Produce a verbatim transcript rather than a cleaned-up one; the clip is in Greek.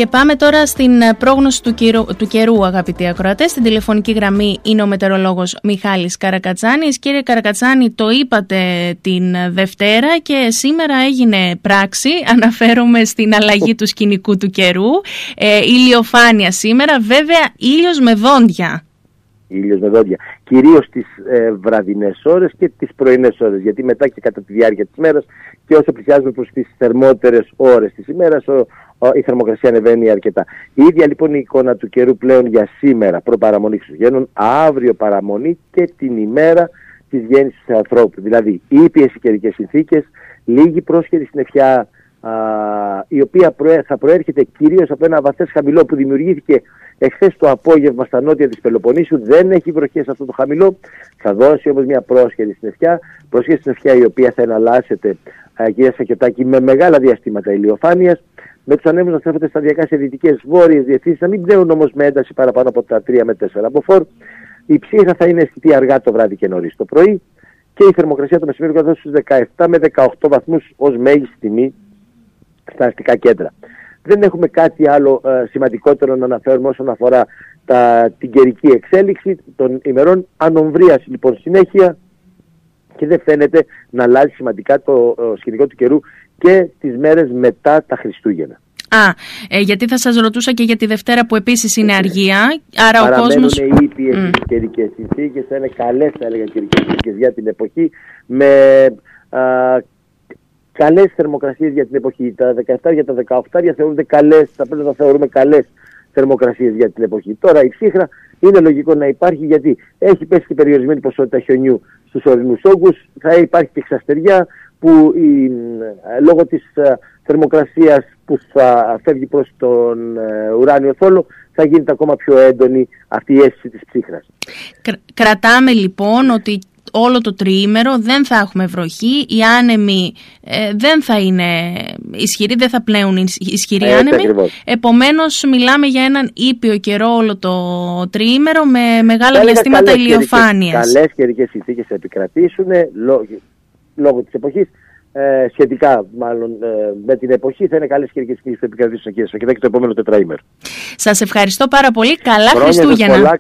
Και πάμε τώρα στην πρόγνωση του καιρού, του καιρού αγαπητοί ακροατές. Στην τηλεφωνική γραμμή είναι ο μετεωρολόγος Μιχάλης Καρακατσάνης. Κύριε Καρακατσάνη, το είπατε την Δευτέρα και σήμερα έγινε πράξη. Αναφέρομαι στην αλλαγή του σκηνικού του καιρού. Ε, ηλιοφάνεια σήμερα, βέβαια ήλιος με δόντια. Ήλιος με δόντια. Κυρίως τις ε, βραδινές ώρες και τις πρωινές ώρες. Γιατί μετά και κατά τη διάρκεια της ημέρας και όσο πλησιάζουμε προς τις θερμότερες ώρες της ημέρας, ο, ο, η θερμοκρασία ανεβαίνει αρκετά. Η ίδια λοιπόν η εικόνα του καιρού πλέον για σήμερα, προπαραμονή Χριστουγέννων, αύριο παραμονή και την ημέρα της γέννησης του ανθρώπου. Δηλαδή, ήπιες καιρικές συνθήκες, λίγη πρόσχερη συννεφιά, α, η οποία προέ, θα προέρχεται κυρίως από ένα βαθές χαμηλό που δημιουργήθηκε εχθές το απόγευμα στα νότια της Πελοποννήσου. Δεν έχει βροχές αυτό το χαμηλό, θα δώσει όμως μια πρόσχερη συννεφιά, πρόσχερη συννεφιά η οποία θα εναλλάσσεται, κυρία Σακιωτάκη, με μεγάλα διαστήματα ηλιοφάνειας, με τους ανέμους να στρέφονται σταδιακά σε δυτικές βόρειες διευθύνσεις, να μην πνέουν όμως με ένταση παραπάνω από τα τρία με τέσσερα μποφόρ. Η ψύχρα θα είναι αισθητή αργά το βράδυ και νωρίς το πρωί και η θερμοκρασία το μεσημέρι θα δώσει στους δεκαεπτά με δεκαοκτώ βαθμούς ως μέγιστη τιμή στα αστικά κέντρα. Δεν έχουμε κάτι άλλο ε, σημαντικότερο να αναφέρουμε όσον αφορά τα, την καιρική εξέλιξη των ημερών. Ανομβρίαση λοιπόν συνέχεια και δεν φαίνεται να αλλάζει σημαντικά το ε, σκηνικό του καιρού και τις μέρες μετά τα Χριστούγεννα. Α, ε, γιατί θα σας ρωτούσα και για τη Δευτέρα που επίσης είναι αργία, άρα παραμένουν ο κόσμος... οι ήπιες mm. καιρικές συνθήκες, θα είναι καλές θα έλεγα καιρικές συνθήκες για την εποχή, με α, καλές θερμοκρασίες για την εποχή. Τα δεκαεπτά για τα δεκαοκτώ θεωρούνται καλές, θα πρέπει να θεωρούμε καλές θερμοκρασίες για την εποχή. Τώρα η ψύχρα είναι λογικό να υπάρχει γιατί έχει πέσει και περιορισμένη ποσότητα χιονιού στους ορεινούς όγκους, θα υπάρχει και εξαστεριά που η, λόγω της α, θερμοκρασίας που θα φεύγει προς τον ε, ουράνιο θόλο θα γίνεται ακόμα πιο έντονη αυτή η αίσθηση της ψύχρας. Κρατάμε λοιπόν ότι όλο το τριήμερο δεν θα έχουμε βροχή, οι άνεμοι ε, δεν θα είναι ισχυροί, δεν θα πλέουν ισχυροί ε, άνεμοι. Επομένως μιλάμε για έναν ήπιο καιρό όλο το τριήμερο με μεγάλα διαστήματα ηλιοφάνειας. Καλές καιρικές συνθήκες θα επικρατήσουν λόγω, λόγω της εποχής. Ε, σχετικά μάλλον ε, με την εποχή θα είναι καλές καιρικές συνθήκες που θα επικρατήσουν, κύριε Σακιωτάκη, και το επόμενο τετραήμερο. Σας ευχαριστώ πάρα πολύ. Καλά Χριστούγεννα.